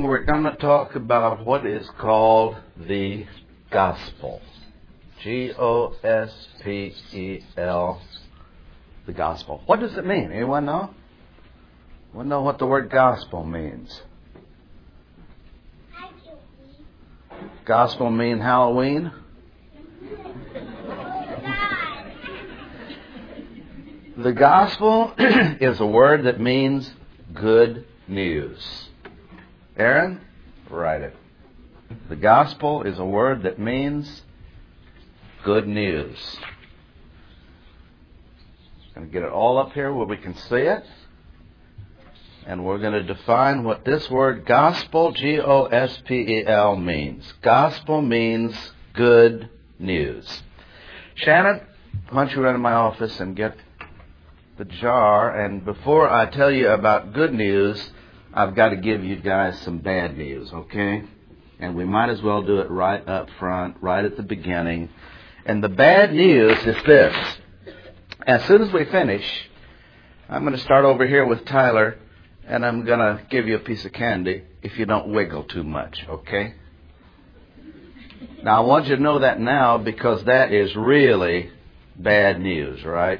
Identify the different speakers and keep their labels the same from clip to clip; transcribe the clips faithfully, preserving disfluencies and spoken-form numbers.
Speaker 1: morning we're going to talk about what is called the gospel. G O S P E L, the gospel. What does it mean? Anyone know? Anyone know what the word gospel means? Gospel mean Halloween? The gospel is a word that means good news. Aaron, write it. The gospel is a word that means good news. I'm going to get it all up here where we can see it. And we're going to define what this word gospel, G O S P E L, means. Gospel means good news. Shannon, why don't you run to my office and get the jar. And before I tell you about good news, I've got to give you guys some bad news, okay? And we might as well do it right up front, right at the beginning. And the bad news is this. As soon as we finish, I'm going to start over here with Tyler, and I'm going to give you a piece of candy if you don't wiggle too much, okay? Now, I want you to know that now because that is really bad news, right?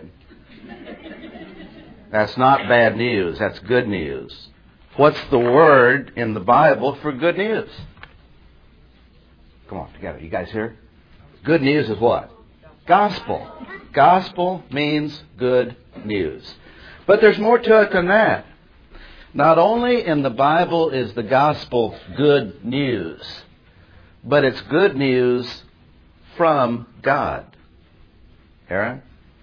Speaker 1: That's not bad news. That's good news. What's the word in the Bible for good news? Come on, together. You guys hear? Good news is what? Gospel. Gospel means good news. But there's more to it than that. Not only in the Bible is the gospel good news, but it's good news from God. Aaron?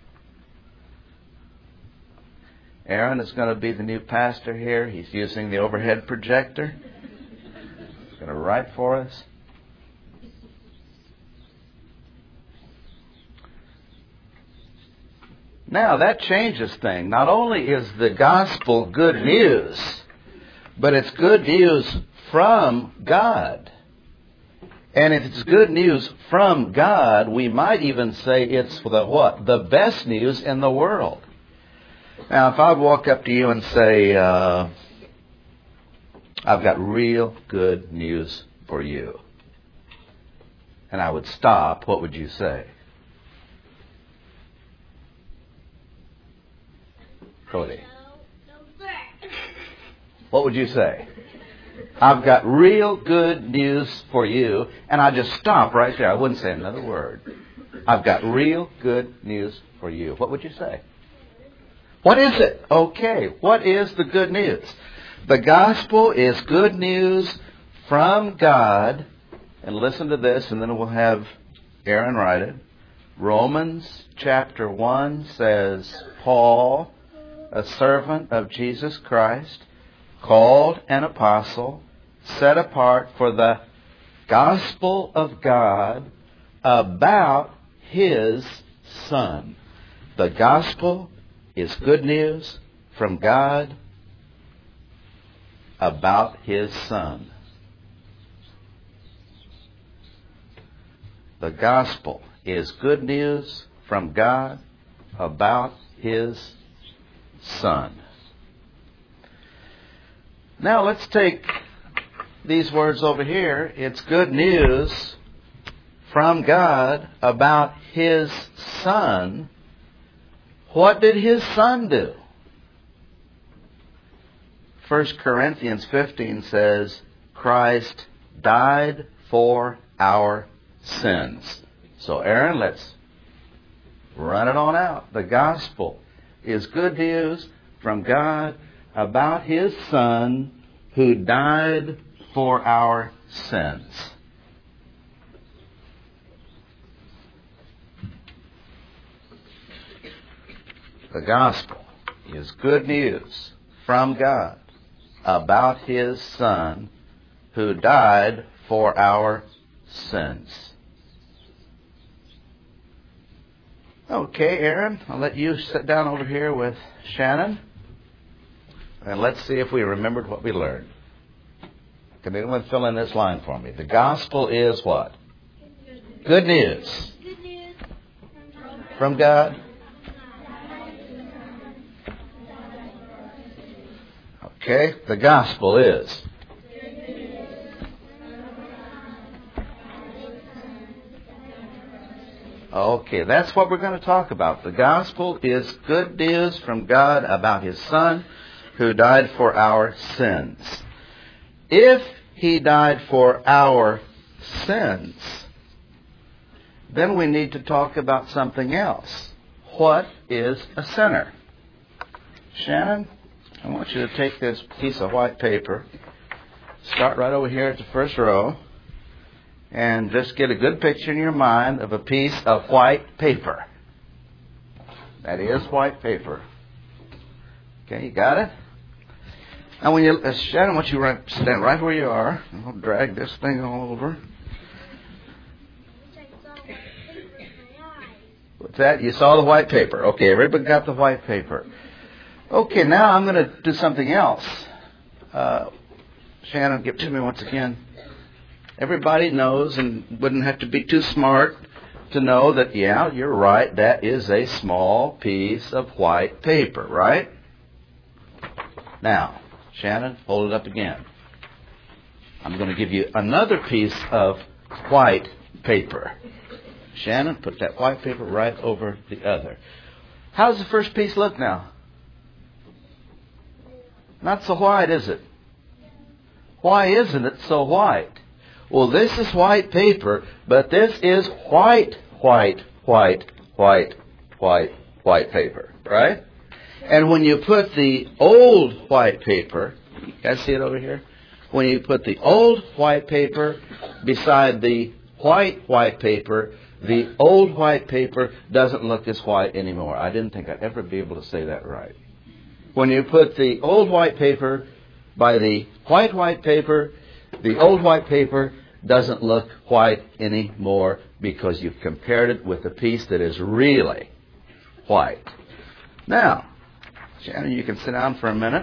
Speaker 1: Aaron is going to be the new pastor here. He's using the overhead projector. He's going to write for us. Now, that changes things. Not only is the gospel good news, but it's good news from God. And if it's good news from God, we might even say it's the what? The best news in the world. Now, if I walk up to you and say, uh, I've got real good news for you, and I would stop, what would you say? Cody. What would you say? I've got real good news for you, and I just stop right there. I wouldn't say another word. I've got real good news for you. What would you say? What is it? Okay, what is the good news? The gospel is good news from God. And listen to this, and then we'll have Aaron write it. Romans chapter one says, Paul, a servant of Jesus Christ, called an apostle, set apart for the gospel of God about His Son. The gospel is good news from God about His Son. The gospel is good news from God about His Son. Now let's take these words over here. It's good news from God about His Son. What did His Son do? First Corinthians fifteen says, Christ died for our sins. So Aaron, let's run it on out. The gospel is good news from God about His Son who died for our sins. The gospel is good news from God about His Son who died for our sins. Okay, Aaron, I'll let you sit down over here with Shannon. And let's see if we remembered what we learned. Can anyone fill in this line for me? The gospel is what? Good news. Good news. From God. Okay, the gospel is Okay, that's what we're going to talk about. The gospel is good news from God about His Son who died for our sins. If He died for our sins, then we need to talk about something else. What is a sinner? Shannon, I want you to take this piece of white paper, start right over here at the first row, and just get a good picture in your mind of a piece of white paper. That is white paper. Okay, you got it? Now, when you, uh, Shannon, I want you to right, stand right where you are. I'll drag this thing all over. What's that? You saw the white paper. Okay, everybody got the white paper. Okay, now I'm going to do something else. Uh, Shannon, give it to me once again. Everybody knows and wouldn't have to be too smart to know that, yeah, you're right, that is a small piece of white paper, right? Now, Shannon, hold it up again. I'm going to give you another piece of white paper. Shannon, put that white paper right over the other. How's the first piece look now? Not so white, is it? Why isn't it so white? Well, this is white paper, but this is white, white, white, white, white, white paper, right? And when you put the old white paper, you guys see it over here? When you put the old white paper beside the white white paper, the old white paper doesn't look as white anymore. I didn't think I'd ever be able to say that right. When you put the old white paper by the white white paper, the old white paper doesn't look white anymore because you've compared it with a piece that is really white. Now, Shannon, you can sit down for a minute.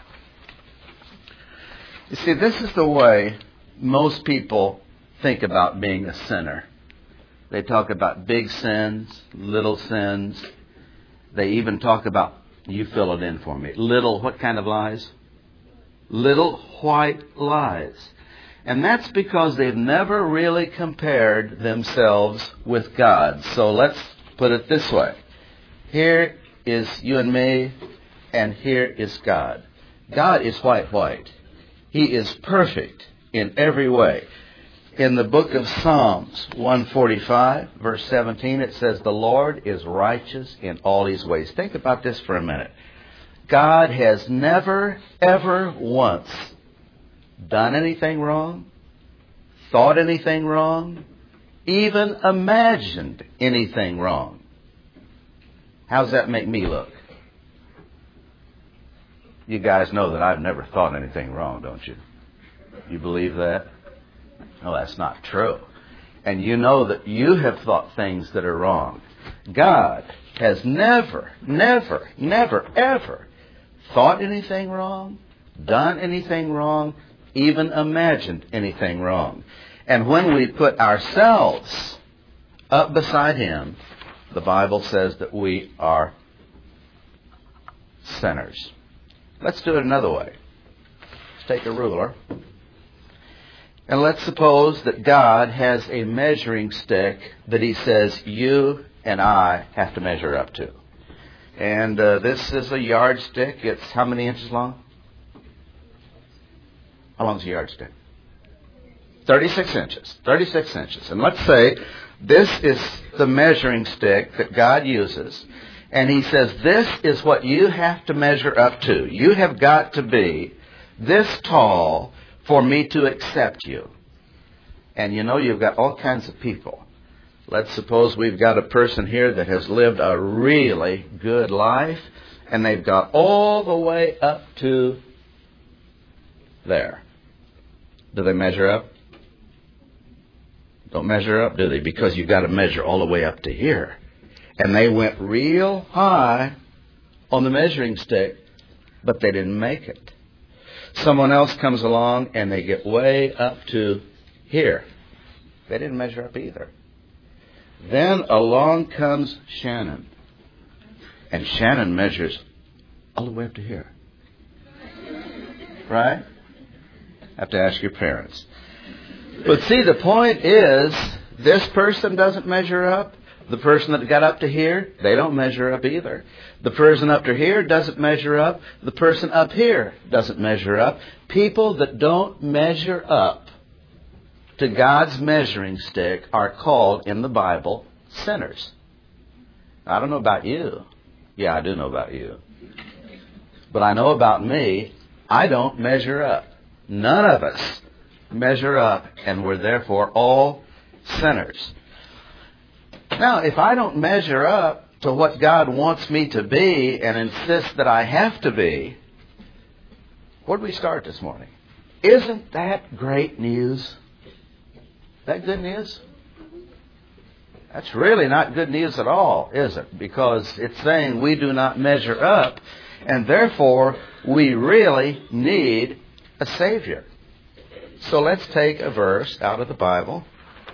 Speaker 1: You see, this is the way most people think about being a sinner. They talk about big sins, little sins. They even talk about, you fill it in for me, little, what kind of lies? Little white lies. And that's because they've never really compared themselves with God. So let's put it this way. Here is you and me, and here is God. God is white, white. He is perfect in every way. In the book of Psalms one forty-five, verse seventeen, it says, the Lord is righteous in all His ways. Think about this for a minute. God has never, ever once done anything wrong, thought anything wrong, even imagined anything wrong. How does that make me look? You guys know that I've never thought anything wrong, don't you? You believe that? No, that's not true. And you know that you have thought things that are wrong. God has never, never, never, ever thought anything wrong, done anything wrong, even imagined anything wrong. And when we put ourselves up beside Him, the Bible says that we are sinners. Let's do it another way. Let's take a ruler. And let's suppose that God has a measuring stick that He says you and I have to measure up to. And uh, this is a yardstick. It's how many inches long? How long is a yardstick? thirty-six inches. thirty-six inches. And let's say this is the measuring stick that God uses. And He says, this is what you have to measure up to. You have got to be this tall for me to accept you. And you know, you've got all kinds of people. Let's suppose we've got a person here that has lived a really good life, and they've got all the way up to there. Do they measure up? Don't measure up, do they? Because you've got to measure all the way up to here. And they went real high on the measuring stick, but they didn't make it. Someone else comes along and they get way up to here. They didn't measure up either. Then along comes Shannon. And Shannon measures all the way up to here. Right? Have to ask your parents. But see, the point is, this person doesn't measure up, The person that got up to here, they don't measure up either. The person up to here doesn't measure up. The person up here doesn't measure up. People that don't measure up to God's measuring stick are called in the Bible sinners. I don't know about you. Yeah, I do know about you. But I know about me. I don't measure up. None of us measure up, and we're therefore all sinners. Now, if I don't measure up to what God wants me to be and insists that I have to be, where did we start this morning? Isn't that great news? That good news? That's really not good news at all, is it? Because it's saying we do not measure up, and therefore we really need a Savior. So let's take a verse out of the Bible,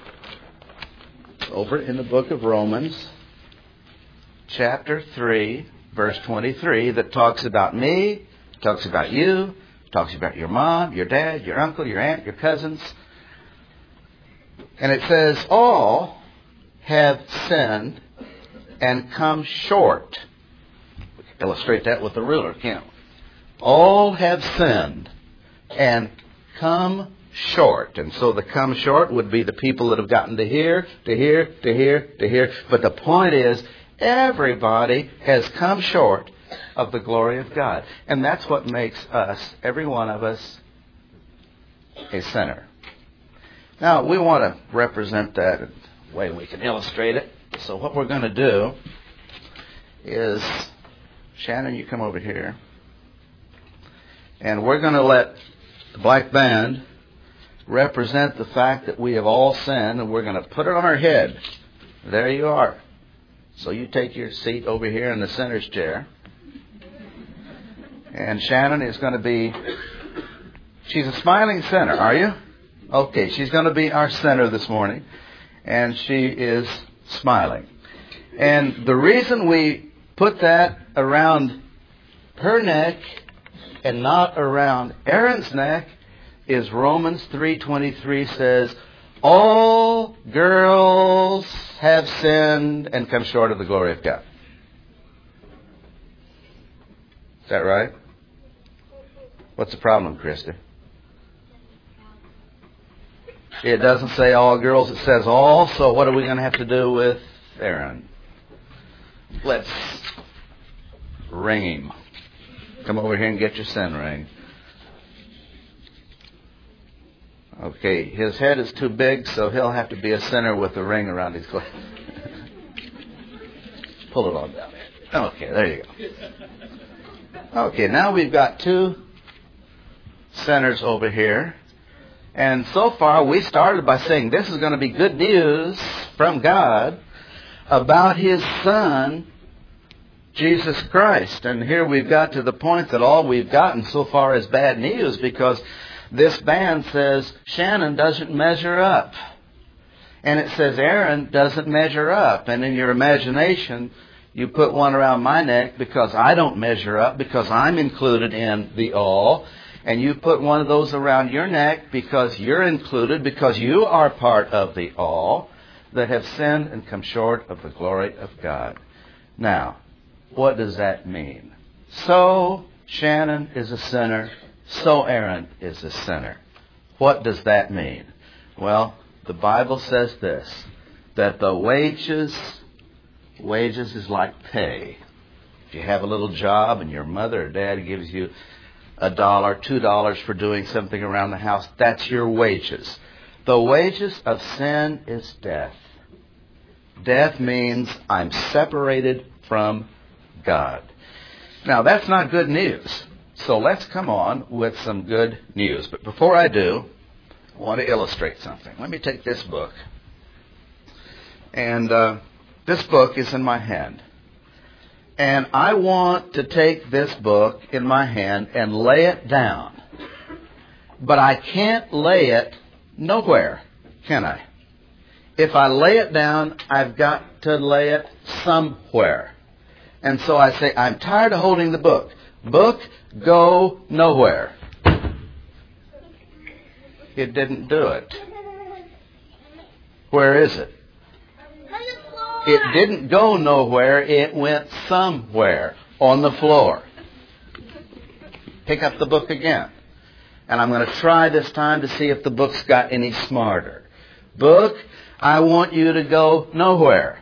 Speaker 1: over in the book of Romans, chapter three, verse twenty-three, that talks about me, talks about you, talks about your mom, your dad, your uncle, your aunt, your cousins. And it says, all have sinned and come short. We can illustrate that with a ruler, can't we? All have sinned and come short. And so the come short would be the people that have gotten to here, to here, to here, to here. But the point is, everybody has come short of the glory of God. And that's what makes us, every one of us, a sinner. Now, we want to represent that in a way we can illustrate it. So what we're going to do is, Shannon, you come over here. And we're going to let the black band represent the fact that we have all sinned, and we're going to put it on our head. There you are. So you take your seat over here in the sinner's chair. And Shannon is going to be, she's a smiling sinner, are you? Okay, she's going to be our sinner this morning. And she is smiling. And the reason we put that around her neck and not around Aaron's neck is Romans three twenty-three says, all girls have sinned and come short of the glory of God. Is that right? What's the problem, Krista? It doesn't say all girls, it says all, so what are we going to have to do with Aaron? Let's ring him. Come over here and get your sin ring. Okay, his head is too big, so he'll have to be a sinner with a ring around his glass. Pull it on down there. Okay, there you go. Okay, now we've got two sinners over here. And so far, we started by saying this is going to be good news from God about His Son, Jesus Christ. And here we've got to the point that all we've gotten so far is bad news, because this band says Shannon doesn't measure up. And it says Aaron doesn't measure up. And in your imagination, you put one around my neck because I don't measure up, because I'm included in the all. And you put one of those around your neck because you're included, because you are part of the all that have sinned and come short of the glory of God. Now, what does that mean? So Shannon is a sinner. So Aaron is a sinner. What does that mean? Well, the Bible says this, that the wages, wages is like pay. If you have a little job and your mother or dad gives you a dollar, two dollars for doing something around the house, that's your wages. The wages of sin is death. Death means I'm separated from God. Now, that's not good news. So let's come on with some good news. But before I do, I want to illustrate something. Let me take this book. And uh, this book is in my hand. And I want to take this book in my hand and lay it down. But I can't lay it nowhere, can I? If I lay it down, I've got to lay it somewhere. And so I say, I'm tired of holding the book. Book, go nowhere. It didn't do it. Where is it? It didn't go nowhere. It went somewhere on the floor. Pick up the book again. And I'm going to try this time to see if the book's got any smarter. Book, I want you to go nowhere.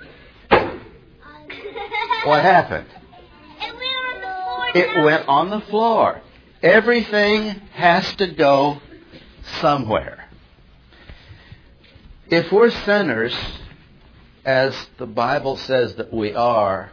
Speaker 1: What happened? It went on the floor. Everything has to go somewhere. If we're sinners, as the Bible says that we are,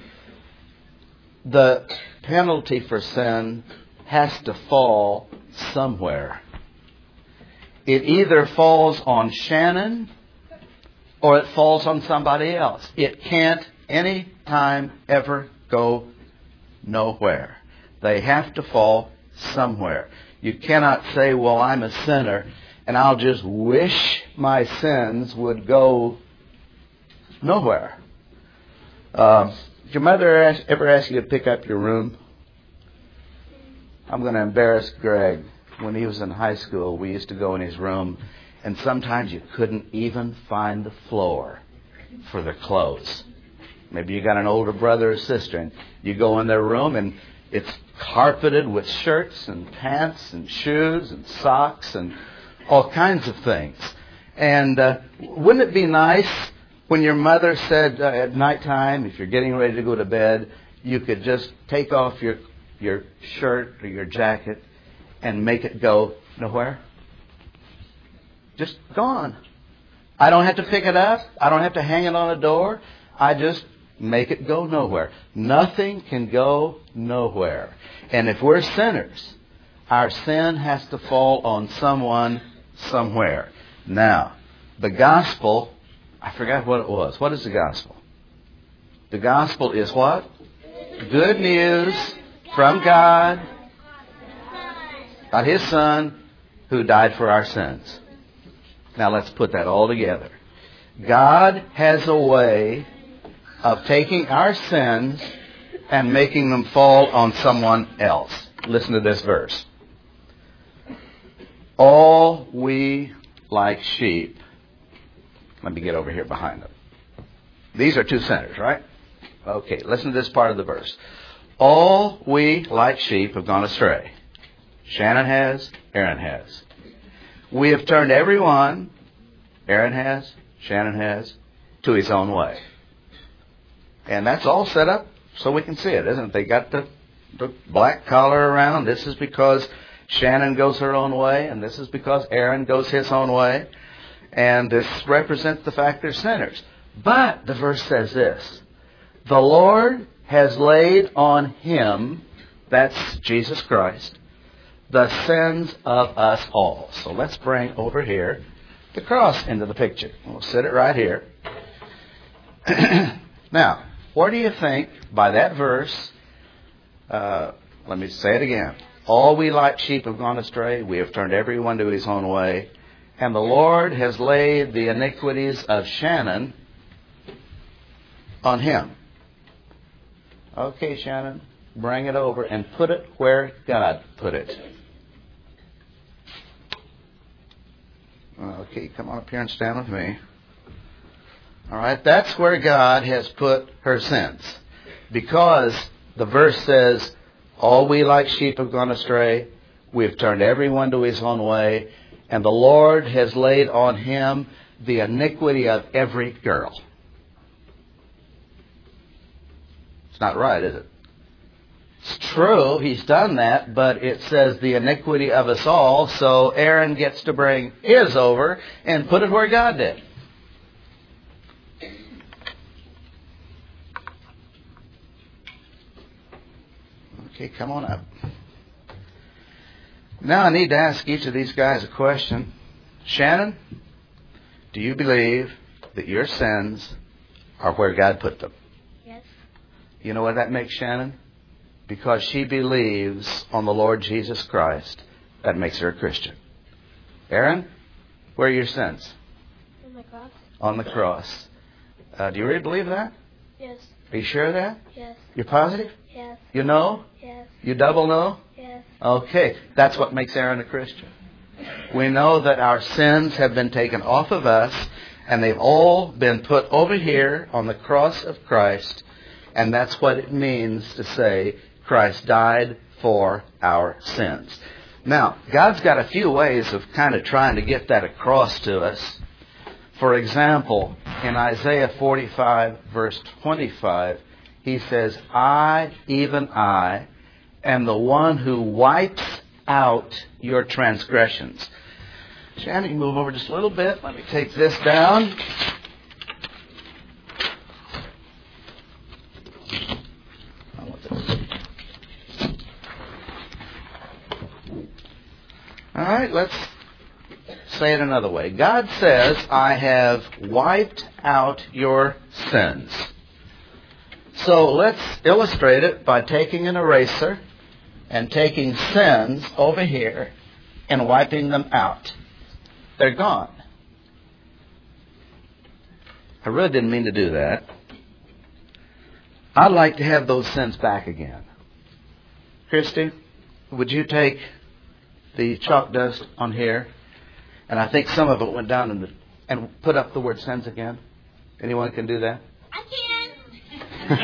Speaker 1: the penalty for sin has to fall somewhere. It either falls on Shannon or it falls on somebody else. It can't any time ever go nowhere. They have to fall somewhere. You cannot say, well, I'm a sinner and I'll just wish my sins would go nowhere. Uh, did your mother ask, ever ask you to pick up your room? I'm going to embarrass Greg. When he was in high school, we used to go in his room, and sometimes you couldn't even find the floor for the clothes. Maybe you got an older brother or sister, and you go in their room, and it's carpeted with shirts and pants and shoes and socks and all kinds of things. And uh, wouldn't it be nice when your mother said uh, at nighttime, if you're getting ready to go to bed, you could just take off your your shirt or your jacket and make it go nowhere? Just gone. I don't have to pick it up. I don't have to hang it on a door. I just make it go nowhere. Nothing can go nowhere. And if we're sinners, our sin has to fall on someone, somewhere. Now, the gospel, I forgot what it was. What is the gospel? The gospel is what? Good news from God about His Son who died for our sins. Now let's put that all together. God has a way of taking our sins and making them fall on someone else. Listen to this verse. All we like sheep. Let me get over here behind them. These are two sinners, right? Okay, listen to this part of the verse. All we like sheep have gone astray. Shannon has, Aaron has. We have turned everyone, Aaron has, Shannon has, to his own way. And that's all set up so we can see it, isn't it? They got the, the black collar around. This is because Shannon goes her own way, and this is because Aaron goes his own way. And this represents the fact they're sinners. But the verse says this. The Lord has laid on Him, that's Jesus Christ, the sins of us all. So let's bring over here the cross into the picture. We'll set it right here. Now, what do you think by that verse? Uh, let me say it again. All we like sheep have gone astray. We have turned everyone to his own way. And the Lord has laid the iniquities of Shannon on him. Okay, Shannon, bring it over and put it where God put it. Okay, come on up here and stand with me. All right, that's where God has put her sins. Because the verse says, all we like sheep have gone astray. We have turned everyone to his own way. And the Lord has laid on him the iniquity of every girl. It's not right, is it? It's true, he's done that, but it says the iniquity of us all, so Aaron gets to bring his over and put it where God did. Okay, come on up. Now I need to ask each of these guys a question. Shannon, do you believe that your sins are where God put them?
Speaker 2: Yes.
Speaker 1: You know what that makes Shannon? Because she believes on the Lord Jesus Christ, that makes her a Christian. Aaron, where are your sins?
Speaker 2: On the cross.
Speaker 1: On the cross. Uh, do you really believe that?
Speaker 2: Yes.
Speaker 1: Are you sure of that?
Speaker 2: Yes.
Speaker 1: You're positive?
Speaker 2: Yes.
Speaker 1: You know?
Speaker 2: Yes.
Speaker 1: You double know?
Speaker 2: Yes.
Speaker 1: Okay, that's what makes Aaron a Christian. We know that our sins have been taken off of us And they've all been put over here on the cross of Christ. And that's what it means to say Christ died for our sins. Now, God's got a few ways of kind of trying to get that across to us. For example, in Isaiah forty-five, verse twenty-five, he says, I, even I, am the one who wipes out your transgressions. Shannon, you move over just a little bit. Let me take this down. All right, let's say it another way. God says, I have wiped out your sins. So let's illustrate it by taking an eraser and taking sins over here and wiping them out. They're gone. I really didn't mean to do that. I'd like to have those sins back again. Christy, would you take the chalk dust on here? And I think some of it went down in the, and put up the word sins again. Anyone can do that?
Speaker 2: I can.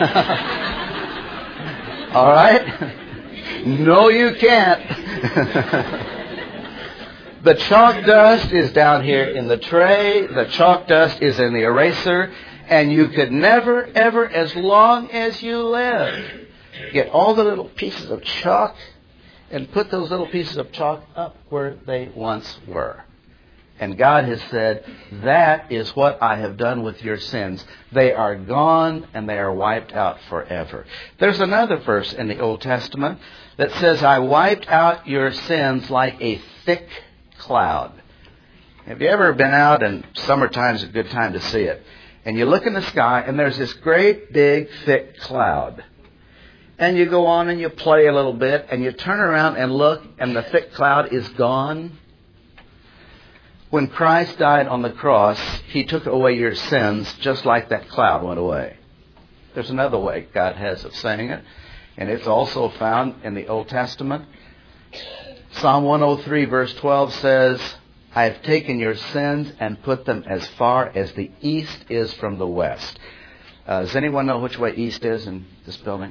Speaker 1: All right? No, you can't. The chalk dust is down here in the tray. The chalk dust is in the eraser. And you could never, ever, as long as you live, get all the little pieces of chalk and put those little pieces of chalk up where they once were. And God has said, that is what I have done with your sins. They are gone and they are wiped out forever. There's another verse in the Old Testament that says, I wiped out your sins like a thick cloud. Have you ever been out, and summertime's a good time to see it, and you look in the sky and there's this great big thick cloud. And you go on and you play a little bit and you turn around and look and the thick cloud is gone. When Christ died on the cross, He took away your sins just like that cloud went away. There's another way God has of saying it, and it's also found in the Old Testament. Psalm one oh three verse twelve says, I have taken your sins and put them as far as the east is from the west. Uh, does anyone know which way east is in this building?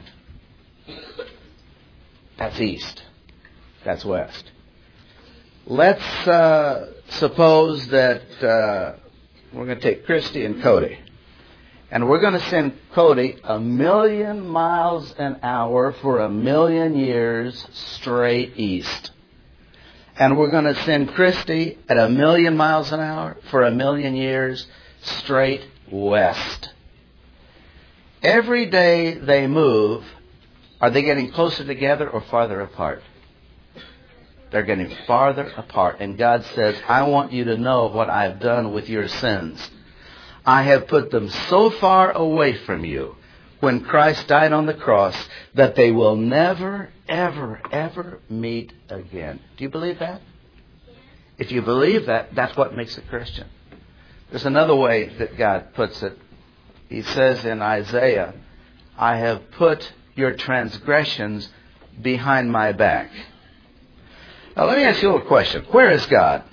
Speaker 1: That's east. That's west. Let's uh, suppose that uh, we're going to take Christy and Cody. And we're going to send Cody a million miles an hour for a million years straight east. And we're going to send Christy at a million miles an hour for a million years straight west. Every day they move, are they getting closer together or farther apart? They're getting farther apart. And God says, I want you to know what I've done with your sins. I have put them so far away from you when Christ died on the cross that they will never, ever, ever meet again. Do you believe that? If you believe that, that's what makes a Christian. There's another way that God puts it. He says in Isaiah, I have put your transgressions behind my back. Now let me ask you a little question. Where is God?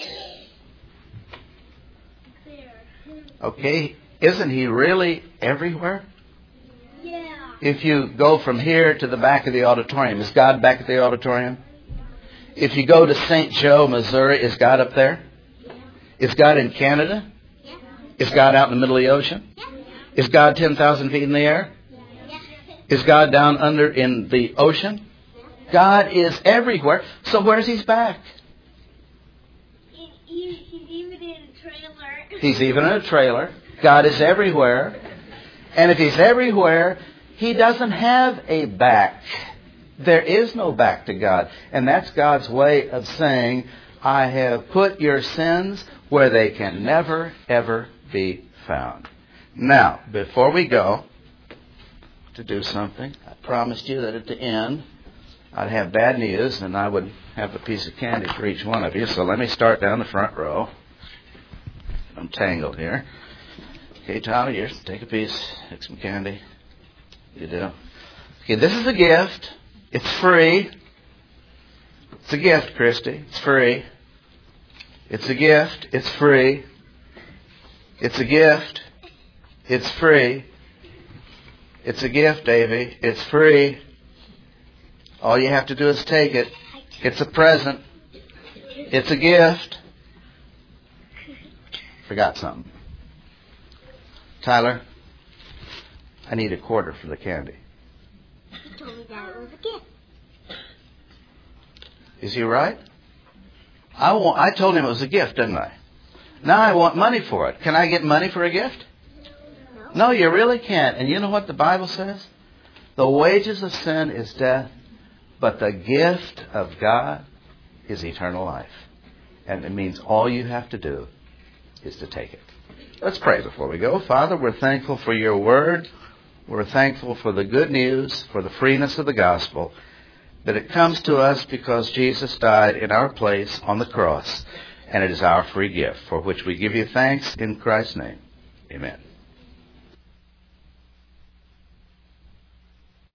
Speaker 2: There.
Speaker 1: Okay, isn't He really everywhere?
Speaker 2: Yeah.
Speaker 1: If you go from here to the back of the auditorium, is God back at the auditorium? If you go to Saint Joe, Missouri, is God up there?
Speaker 2: Yeah.
Speaker 1: Is God in Canada?
Speaker 2: Yeah.
Speaker 1: Is God out in the middle of the ocean?
Speaker 2: Yeah.
Speaker 1: Is God ten thousand feet in the air?
Speaker 2: Yeah.
Speaker 1: Is God down under in the ocean? God is everywhere. So where's His back?
Speaker 2: He, he, he's even in a trailer.
Speaker 1: He's even in a trailer. God is everywhere. And if He's everywhere, He doesn't have a back. There is no back to God. And that's God's way of saying, I have put your sins where they can never, ever be found. Now, before we go to do something, I promised you that at the end I'd have bad news and I would have a piece of candy for each one of you. So let me start down the front row. I'm tangled here. Okay, Tyler, here, take a piece, take some candy. You do. Okay, this is a gift. It's free. It's a gift, Christy. It's free. It's a gift. It's free. It's a gift. It's free. It's a gift, Davy. It's free. All you have to do is take it. It's a present. It's a gift. Forgot something. Tyler, I need a quarter for the candy.
Speaker 2: He told me that it was a gift.
Speaker 1: Is he right? I want, I told him it was a gift, didn't I? Now I want money for it. Can I get money for a gift?
Speaker 2: No.
Speaker 1: No, you really can't. And you know what the Bible says? The wages of sin is death, but the gift of God is eternal life. And it means all you have to do is to take it. Let's pray before we go. Father, we're thankful for your word. We're thankful for the good news, for the freeness of the gospel, that it comes to us because Jesus died in our place on the cross, and it is our free gift, for which we give you thanks in Christ's name. Amen.